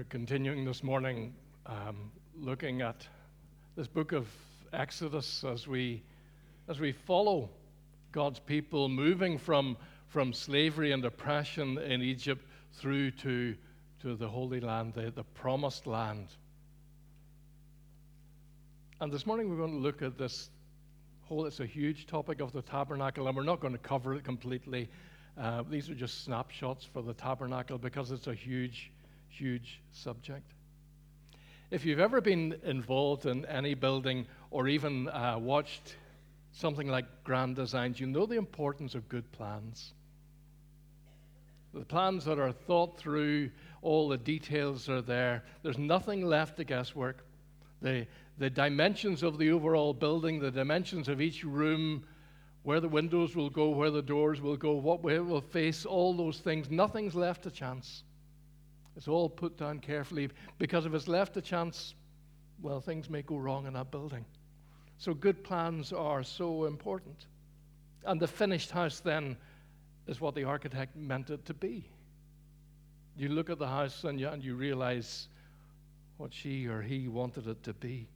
continuing this morning looking at this book of Exodus as we follow God's people moving from slavery and oppression in Egypt through to the Holy Land, the Promised Land. And this morning we're going to look at this it's a huge topic of the tabernacle, and we're not going to cover it completely. These are just snapshots for the tabernacle because it's a huge subject. If you've ever been involved in any building or even watched something like Grand Designs, you know the importance of good plans. The plans that are thought through, all the details are there. There's nothing left to guesswork. The dimensions of the overall building, the dimensions of each room, where the windows will go, where the doors will go, what way it will face, all those things, nothing's left to chance. It's all put down carefully, because if it's left to chance, well, things may go wrong in that building. So good plans are so important. And the finished house then is what the architect meant it to be. You look at the house and you realize what she or he wanted it to be.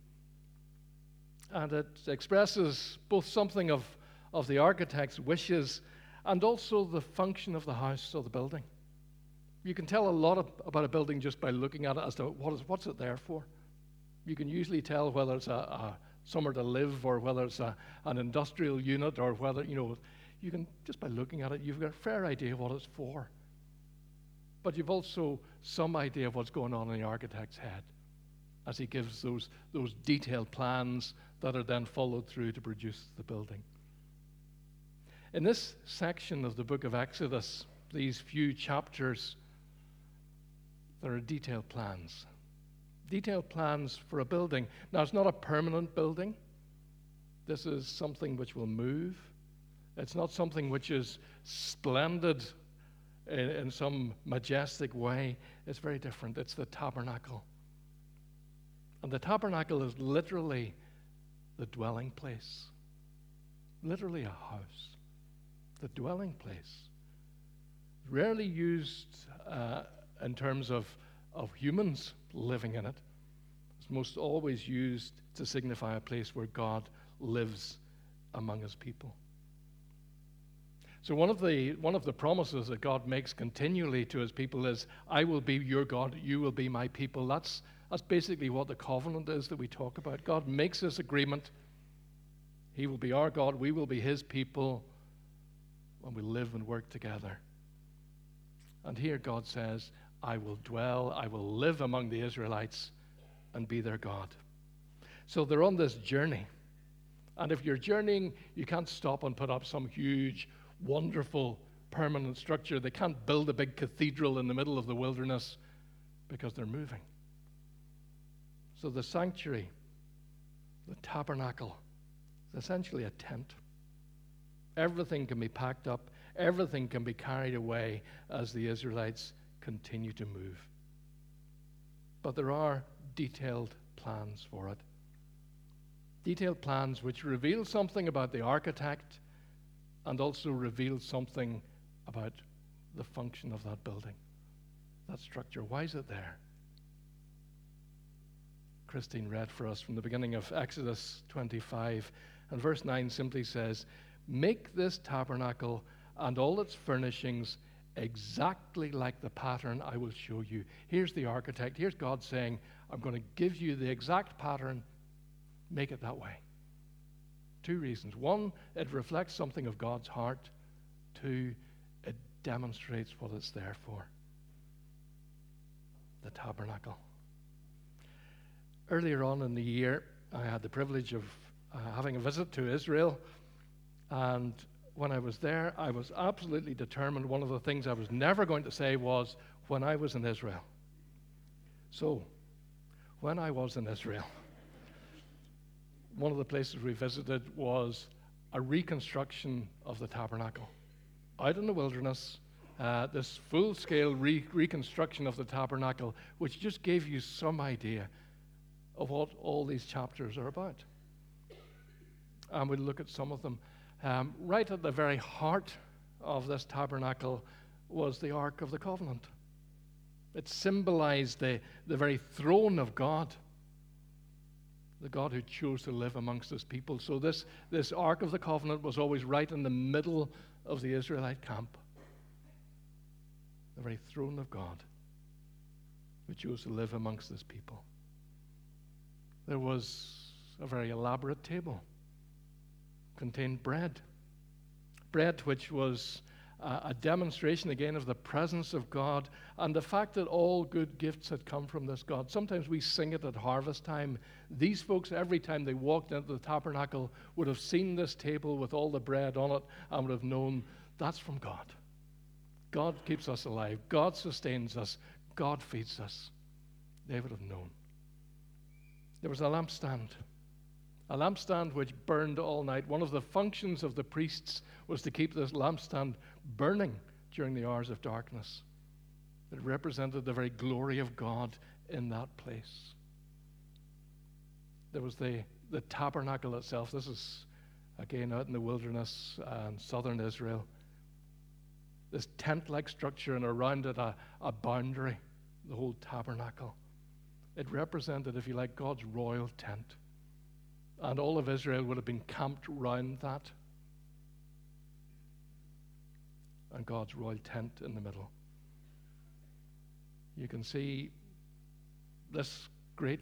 And it expresses both something of the architect's wishes and also the function of the house or the building. You can tell a lot about a building just by looking at it as to what's it there for. You can usually tell whether it's somewhere to live or whether it's an industrial unit or whether, you can, just by looking at it, you've got a fair idea of what it's for. But you've also some idea of what's going on in the architect's head as he gives those detailed plans that are then followed through to produce the building. In this section of the book of Exodus, these few chapters, there are detailed plans. Detailed plans for a building. Now, it's not a permanent building. This is something which will move. It's not something which is splendid in some majestic way. It's very different. It's the tabernacle. And the tabernacle is literally the dwelling place. Literally a house. The dwelling place. Rarely used in terms of humans living in it. It's most always used to signify a place where God lives among his people. So one of the promises that God makes continually to his people is, I will be your God, you will be my people. That's basically what the covenant is that we talk about. God makes this agreement. He will be our God, we will be his people, and we live and work together. And here God says, I will live among the Israelites and be their God. So they're on this journey. And if you're journeying, you can't stop and put up some huge, wonderful, permanent structure. They can't build a big cathedral in the middle of the wilderness because they're moving. So the sanctuary, the tabernacle, is essentially a tent. Everything can be packed up. Everything can be carried away as the Israelites continue to move. But there are detailed plans for it. Detailed plans which reveal something about the architect and also reveal something about the function of that building, that structure. Why is it there? Christine read for us from the beginning of Exodus 25, and verse 9 simply says, make this tabernacle and all its furnishings exactly like the pattern I will show you. Here's the architect. Here's God saying, I'm going to give you the exact pattern. Make it that way. Two reasons. One, it reflects something of God's heart. Two, it demonstrates what it's there for. The tabernacle. Earlier on in the year, I had the privilege of having a visit to Israel, and when I was there, I was absolutely determined. One of the things I was never going to say was, when I was in Israel. So, when I was in Israel, one of the places we visited was a reconstruction of the tabernacle. Out in the wilderness, this full-scale reconstruction of the tabernacle, which just gave you some idea of what all these chapters are about. And we'll look at some of them. Right at the very heart of this tabernacle was the Ark of the Covenant. It symbolized the very throne of God, the God who chose to live amongst his people. So this Ark of the Covenant was always right in the middle of the Israelite camp. The very throne of God who chose to live amongst his people. There was a very elaborate table. Contained bread. Bread which was a demonstration again of the presence of God and the fact that all good gifts had come from this God. Sometimes we sing it at harvest time. These folks, every time they walked into the tabernacle, would have seen this table with all the bread on it and would have known that's from God. God keeps us alive. God sustains us. God feeds us. They would have known. There was a lampstand which burned all night. One of the functions of the priests was to keep this lampstand burning during the hours of darkness. It represented the very glory of God in that place. There was the tabernacle itself. This is, again, out in the wilderness and southern Israel. This tent-like structure, and around it a boundary, the whole tabernacle. It represented, if you like, God's royal tent. And all of Israel would have been camped round that. And God's royal tent in the middle. You can see this great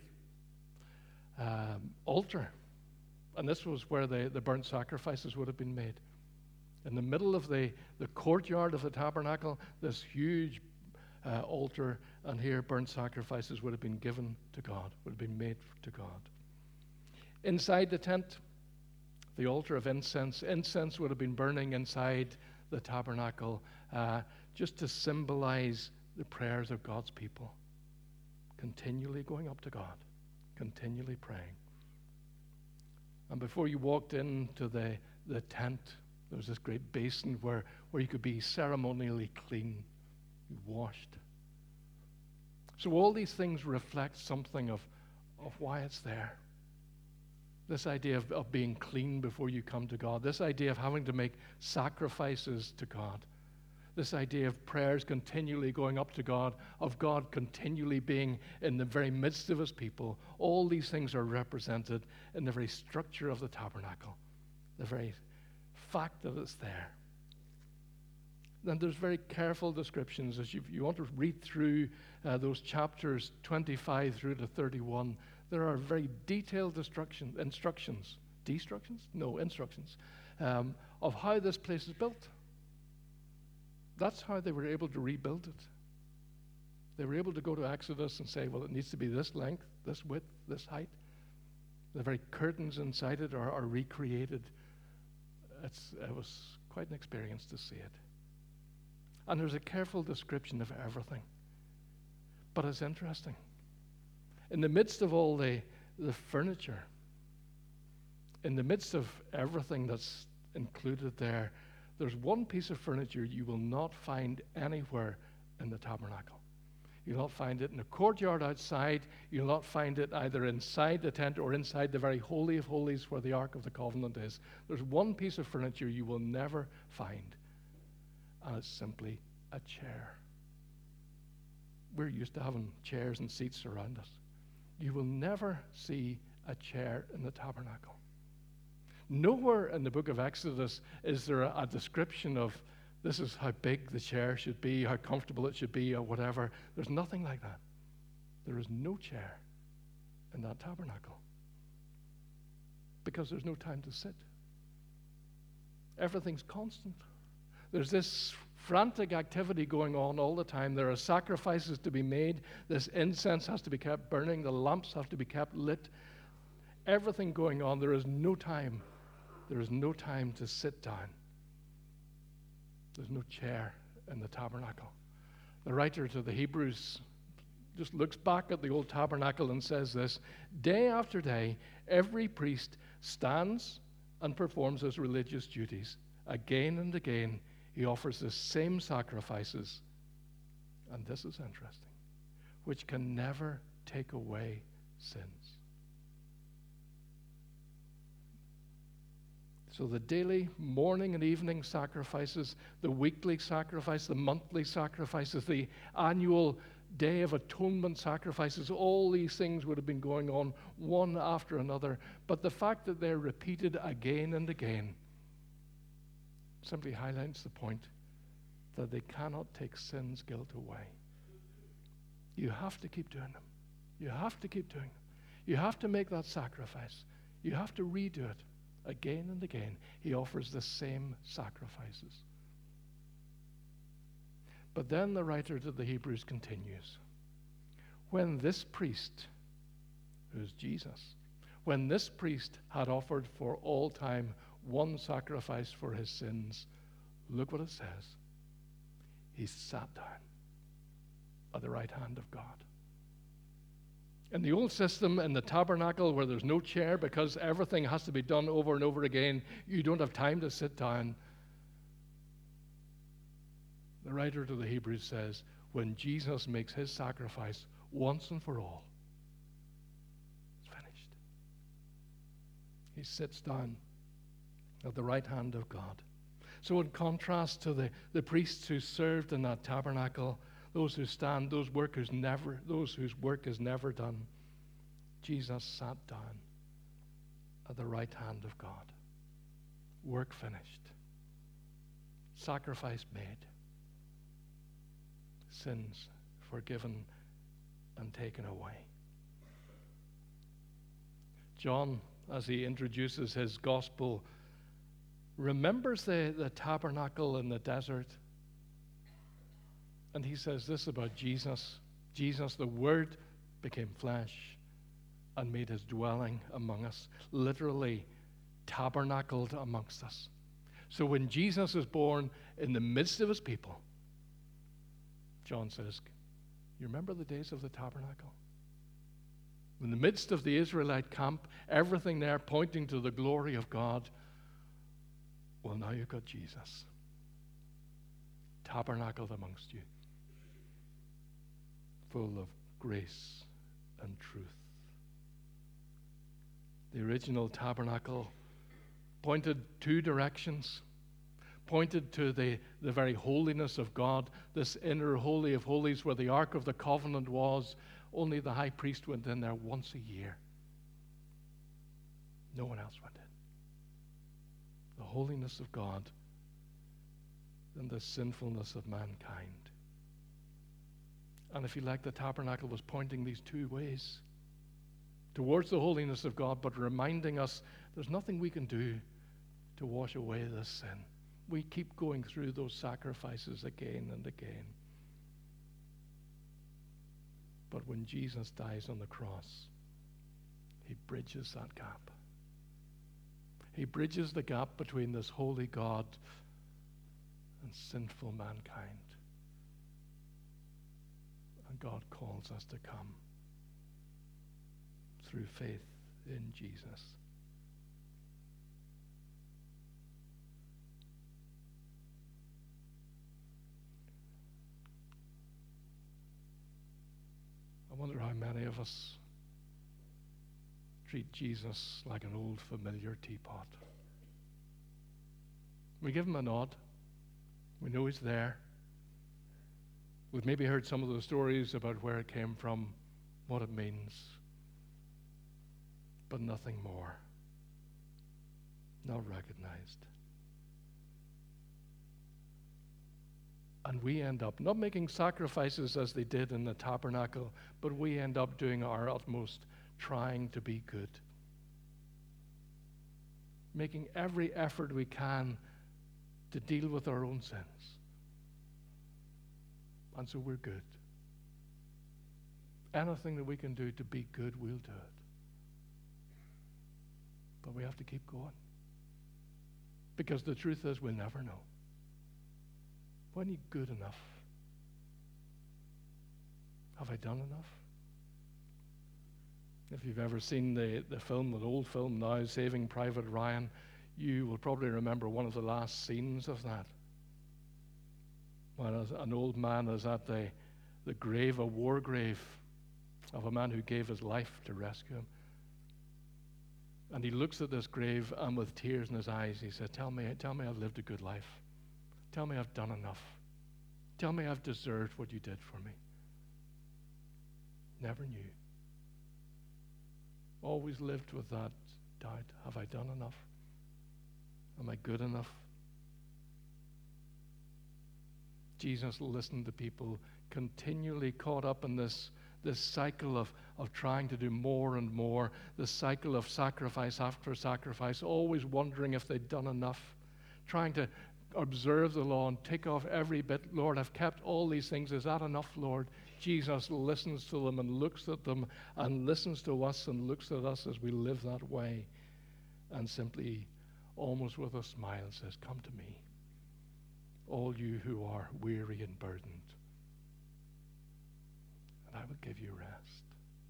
altar. And this was where the burnt sacrifices would have been made. In the middle of the courtyard of the tabernacle, this huge altar, and here burnt sacrifices would have been given to God, would have been made to God. Inside the tent, the altar of incense. Incense would have been burning inside the tabernacle just to symbolize the prayers of God's people. Continually going up to God, continually praying. And before you walked into the tent, there was this great basin where you could be ceremonially clean, washed. So all these things reflect something of why it's there. This idea of being clean before you come to God. This idea of having to make sacrifices to God. This idea of prayers continually going up to God, of God continually being in the very midst of his people. All these things are represented in the very structure of the tabernacle. The very fact that it's there. Then there's very careful descriptions. As you want to read through those chapters 25 through to 31, there are very detailed instructions of how this place is built. That's how they were able to rebuild it. They were able to go to Exodus and say, well, it needs to be this length, this width, this height. The very curtains inside it are recreated. It was quite an experience to see it. And there's a careful description of everything. But it's interesting. In the midst of all the furniture, in the midst of everything that's included there, there's one piece of furniture you will not find anywhere in the tabernacle. You'll not find it in the courtyard outside. You'll not find it either inside the tent or inside the very Holy of Holies where the Ark of the Covenant is. There's one piece of furniture you will never find, and it's simply a chair. We're used to having chairs and seats around us. You will never see a chair in the tabernacle. Nowhere in the book of Exodus is there a description of this is how big the chair should be, how comfortable it should be, or whatever. There's nothing like that. There is no chair in that tabernacle because there's no time to sit. Everything's constant. There's this frantic activity going on all the time. There are sacrifices to be made. This incense has to be kept burning. The lamps have to be kept lit. Everything going on. There is no time. There is no time to sit down. There's no chair in the tabernacle. The writer to the Hebrews just looks back at the old tabernacle and says this: day after day, every priest stands and performs his religious duties. Again and again, he offers the same sacrifices, and this is interesting, which can never take away sins. So the daily morning and evening sacrifices, the weekly sacrifice, the monthly sacrifices, the annual Day of Atonement sacrifices. All these things would have been going on one after another. But the fact that they're repeated again and again simply highlights the point that they cannot take sin's guilt away. You have to keep doing them. You have to keep doing them. You have to make that sacrifice. You have to redo it again and again. He offers the same sacrifices. But then the writer to the Hebrews continues. When this priest, who's Jesus, when this priest had offered for all time one sacrifice for his sins, look what it says. He sat down at the right hand of God. In the old system, in the tabernacle, where there's no chair because everything has to be done over and over again, you don't have time to sit down. The writer to the Hebrews says, when Jesus makes his sacrifice once and for all, it's finished. He sits down at the right hand of God. So in contrast to the priests who served in that tabernacle, those who stand, those whose work is never done, Jesus sat down at the right hand of God. Work finished. Sacrifice made. Sins forgiven and taken away. John, as he introduces his gospel, remembers the tabernacle in the desert. And he says this about Jesus. Jesus, the Word, became flesh and made his dwelling among us. Literally tabernacled amongst us. So when Jesus is born in the midst of his people, John says, you remember the days of the tabernacle? In the midst of the Israelite camp, everything there pointing to the glory of God. Well, now you've got Jesus tabernacled amongst you, full of grace and truth. The original tabernacle pointed two directions, pointed to the very holiness of God, this inner holy of holies where the Ark of the Covenant was. Only the high priest went in there once a year. No one else went in. The holiness of God and the sinfulness of mankind. And if you like, the tabernacle was pointing these two ways towards the holiness of God, but reminding us there's nothing we can do to wash away this sin. We keep going through those sacrifices again and again. But when Jesus dies on the cross, he bridges that gap. He bridges the gap between this holy God and sinful mankind. And God calls us to come through faith in Jesus. I wonder how many of us treat Jesus like an old familiar teapot. We give him a nod. We know he's there. We've maybe heard some of the stories about where it came from, what it means, but nothing more. Not recognized. And we end up not making sacrifices as they did in the tabernacle, but we end up doing our utmost, trying to be good. Making every effort we can to deal with our own sins. And so we're good. Anything that we can do to be good, we'll do it. But we have to keep going. Because the truth is, we'll never know. When are you good enough? Have I done enough? If you've ever seen the film, the old film now, Saving Private Ryan, you will probably remember one of the last scenes of that. When an old man is at the grave, a war grave, of a man who gave his life to rescue him. And he looks at this grave, and with tears in his eyes, he said, tell me I've lived a good life. Tell me I've done enough. Tell me I've deserved what you did for me. Never knew. Always lived with that doubt. Have I done enough? Am I good enough? Jesus listened to people continually caught up in this cycle of trying to do more and more, this cycle of sacrifice after sacrifice, always wondering if they'd done enough, trying to observe the law and tick off every bit. Lord, I've kept all these things. Is that enough, Lord? Jesus listens to them and looks at them and listens to us and looks at us as we live that way and simply, almost with a smile, says, come to me, all you who are weary and burdened, and I will give you rest.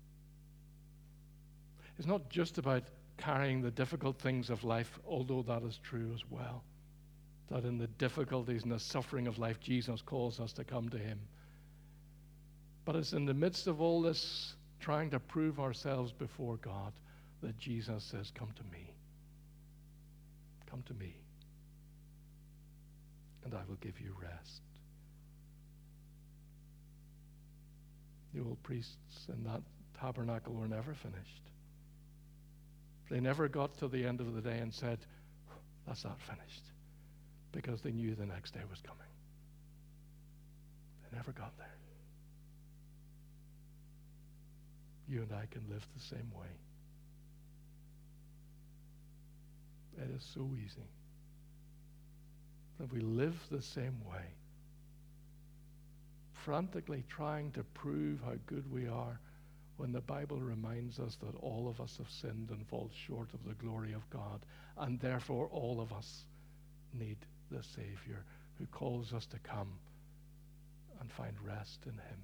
It's not just about carrying the difficult things of life, although that is true as well. That in the difficulties and the suffering of life, Jesus calls us to come to him. But it's in the midst of all this trying to prove ourselves before God that Jesus says, come to me. Come to me, and I will give you rest. The old priests in that tabernacle were never finished. They never got to the end of the day and said, that's not finished, because they knew the next day was coming. They never got there. You and I can live the same way. It is so easy that we live the same way, frantically trying to prove how good we are, when the Bible reminds us that all of us have sinned and fall short of the glory of God, and therefore all of us need the Savior who calls us to come and find rest in him.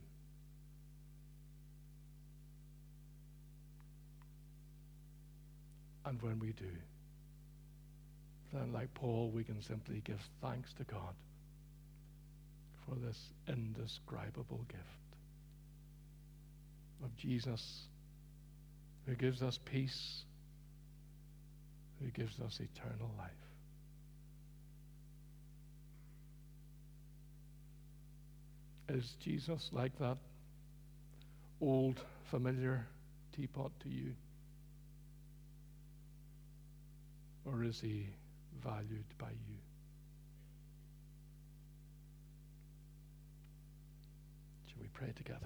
And when we do, then like Paul, we can simply give thanks to God for this indescribable gift of Jesus, who gives us peace, who gives us eternal life. Is Jesus like that old familiar teapot to you? Or is he valued by you? Shall we pray together?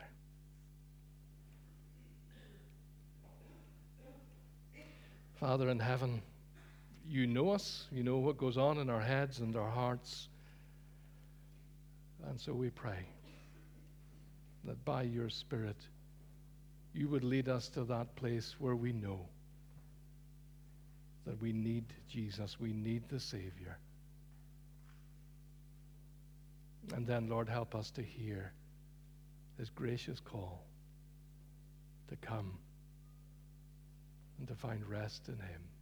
Father in heaven, you know us. You know what goes on in our heads and our hearts. And so we pray that by your Spirit, you would lead us to that place where we know that we need Jesus, we need the Savior. And then, Lord, help us to hear his gracious call to come and to find rest in him.